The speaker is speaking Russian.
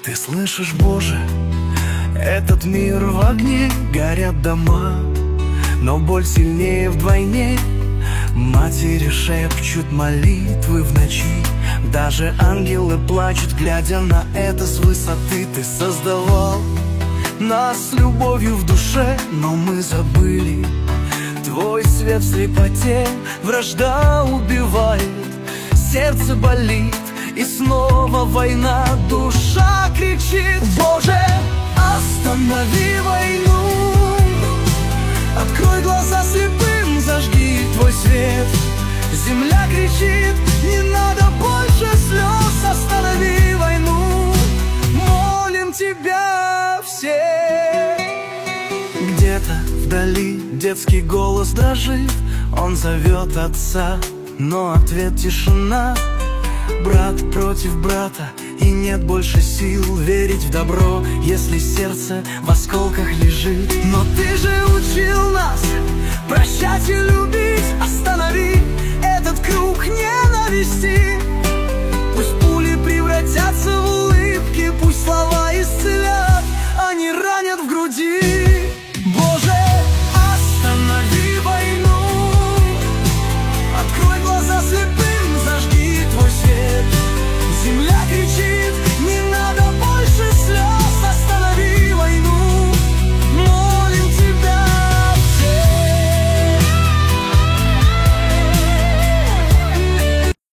Ты слышишь, Боже, этот мир в огне, горят дома, но боль сильнее вдвойне. Матери шепчут молитвы в ночи, даже ангелы плачут, глядя на это с высоты. Ты создавал нас с любовью в душе, но мы забыли твой свет в слепоте. Вражда убивает, сердце болит, и снова война, душа кричит: Боже, останови войну, открой глаза слепым, зажги твой свет. Земля кричит: не надо больше слез, останови войну, молим тебя все. Где-то вдали детский голос дрожит, он зовет отца, но ответ тишина. Брат против брата, и нет больше сил верить в добро, если сердце в осколках лежит. Но ты же учил нас прощать и любить, останови